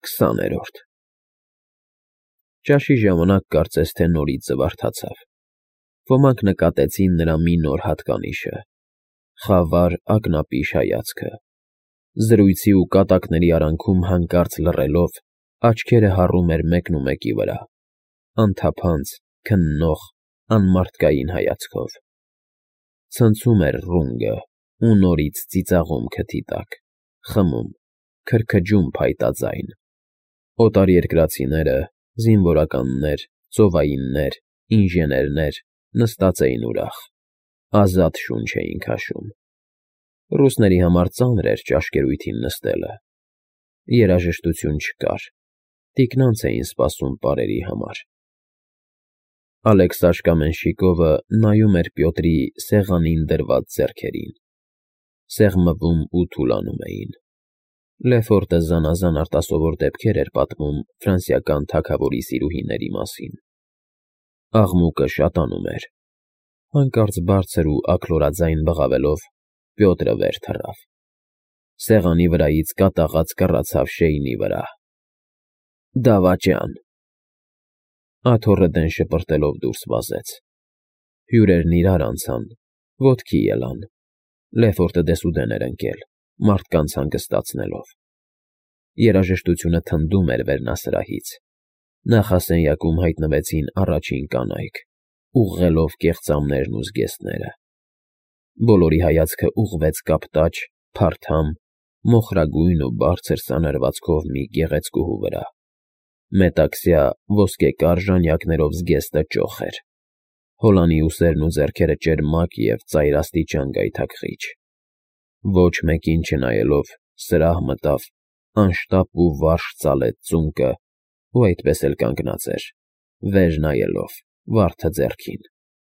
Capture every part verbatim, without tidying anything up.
Քսաներորդ Ճաշի ժամանակ կարծես թե նորից զվարթացավ։ Ոմանք նկատեցին նրա մի նոր հատկանիշը՝ խավար ակնապիշ հայացքը։ Զրույցի ու կատակների արանքում հանկարծ լռելով, աչքերը հառում էր մեկնումեկի վրա, անթափանց, քննող, անմարդկային հայացքով։ Ցնցում էր ռունգը ու նորից ծիծաղում քթի տակ, խմում, քրքջում փայտաձայն։ Օտարերկրացիները, զինվորականներ, ծովայիններ, ինժեներներ նստած էին ուրախ, ազատ շունչ էին քաշում։ Ռուսների համար ծանր էր ճաշկերույթին նստելը։ Երաժշտություն չկար, տիկնանց էին սպասում պարերի համար։ Ալեքսաշկա Մենշիկովը նայում էր Պյոտրի սեղանին դրված ձեռքերին։ Սեղմվում ու թուլանում էին։ Լեֆորտը զանազան արտասովոր դեպքեր էր պատմում ֆրանսիական թագավորի սիրուհիների մասին։ Աղմուկը շատանում էր։ Հանկարծ բարձր ու աքլորաձայն բղավելով Պյոտրը վեր թռավ։ Սեղանի վրայից կատաղած կռացավ Շեյնի վրա։ Դավաճան։ Աթոռը դեն շպրտելով դուրս վազեց։ Հյուրերն իրար անցան, ոտքի ելան։ Լեֆորտը դեսուդեն էր ընկել, մարդկանց հանգստացնելով։ Երաժշտությունը թնդում էր վերնասրահից։ Նախասենյակում հայտնվեցին առաջին կանայք, ուղղելով կեղծամներն ու զգեստները։ Բոլորի հայացքը ուղղվեց կապտաճ, փարթամ, մոխրագույն ու բարձր սանրվածքով մի գեղեցկուհու վրա։ Մետաքսյա ոսկեկար ժանյակներով զգեստը ճոխ էր։ Հոլանի ուսերն ու ձեռքերը ճերմակ և ծայրաստիճան գայթակղիչ։ Ոչ մեկին չնայելով սրահ մտավ անշտապ ու վարժ ծալեց ծունկը ու այդպես էլ կանգնած էր, վեր նայելով, վարդը ձեռքին։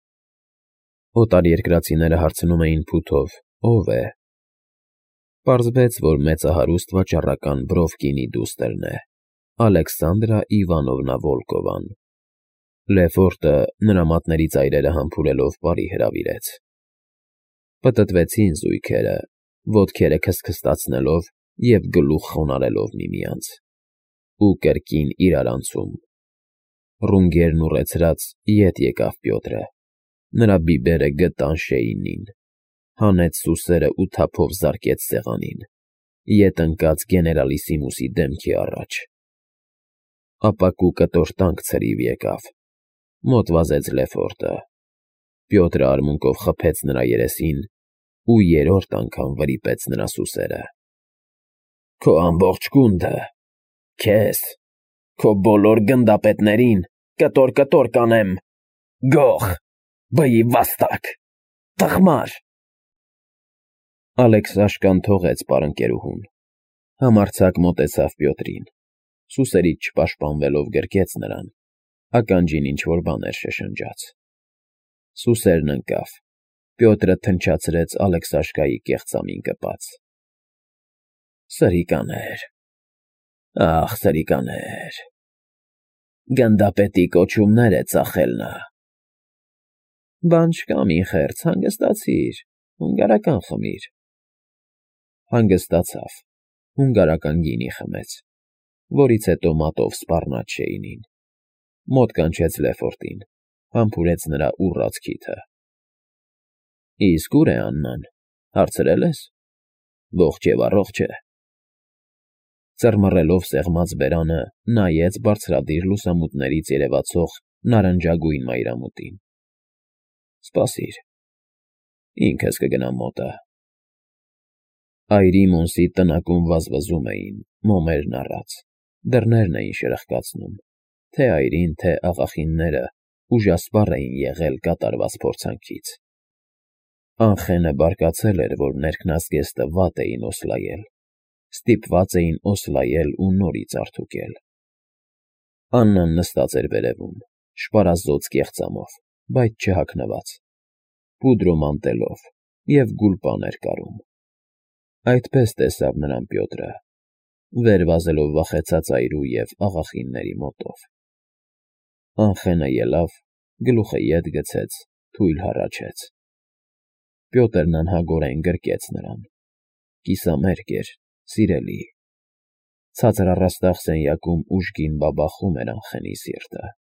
Օտարերկրացիները հարցնում էին փութով. ով է։ Պարզվեց, որ մեծահարուստ վաճառական Բրովկինի դուստրն է, Ալեքսանդրա Իվանովնա Վոլկովան։ Լեֆորտը նրա մատների ծայրերը համբուրելով բարի հրավիրեց։ Պտտվեցին զույգերը, ոտքերը քստքստացնելով և գլուխ խոնարհելով միմյանց։ Ու կրկին իրարանցում։ Ռունգերն ուռեցրած ետ եկավ Պյոտրը։ Նրա բիբերը գտան Շեյնին։ Հանեց սուսերն ու թափով զարկեց սեղանին, ետ ընկած գեներալիսիմուսի դեմքի առաջ։ Ապակու կտոր տանկ ցրիվ եկավ։ Մոտ վազեց Լեֆորտը։ Պյոտրը արմունկով խփեց նրա երեսին ու երրորդ անգամ վրիպեց նրա սուսերը։ Քո ամբողջ գունդը, քեզ, քո բոլոր գնդապետներին կտոր֊կտոր կանեմ, գող, բայի վաստակ, տխմար։ Ալեքսաշկան թողեց պարընկերուհուն։ Համարձակ մոտեցավ Պյոտրին, սուսերից չպաշտպանվելով գրկեց նրան, ականջին ինչ֊որ բան էր շշնջաց։ Սուսերն ընկավ։ Պյոտրը թնչացրեց Ալեքսաշկայի կեղծամին կպած։ Սրիկաներ, ախ, սրիկաներ, գնդապետի կոչումներ է ծախել նա։ Բան չկա, մի խեղճ, հանգստացիր, հունգարական խմիր։ Հանգստացավ, հունգարական գինի խմեց, որից հետո մատով սպառնաց Շեյնին։ Մոտ կանչեց Լեֆորտին, համբուրեց նրա ուռած քիթը։ Իսկ ո՞ւր է Աննան, հարցրել ես։ Ողջ և առողջ է։ Ծռմռելով սեղմած բերանը, նայեց բարձրադիր լուսամուտներից երևացող նարնջագույն մայրամուտին։ Սպասիր, ինքս կգնամ մոտը։ Այրի Մոնսի տնակում վազվզում էին, մոմերն առած, դռներն էին շրխկացնում, թե այրին, թե աղախինները ուժասպառ էին եղել կատարված փորձանքից։ Անխենը բարկացել էր, որ ներքնազգեստը վատ էին օսլայել, ստիպված էին օսլայել ու նորից արդուկել։ Աննան նստած էր վերևում, շպարազոծ կեղծամով, բայց չհագնված, պուդրում անտելով և գուլպան էր կարում։ Այդպես տեսավ նրան Պյոտրը, վեր վազելով վախեցած այրու և աղախինների մոտով։ Անխենը ելավ, գլուխը ետ գցեց, թույլ հառաչեց։ Պյոտրն անհագորեն գրկեց նրան։ Կիսամերկ էր, սիրելի։ Ցածր առաստաղ սենյակում ուժգին բաբախում էր Անխենի սիրտը։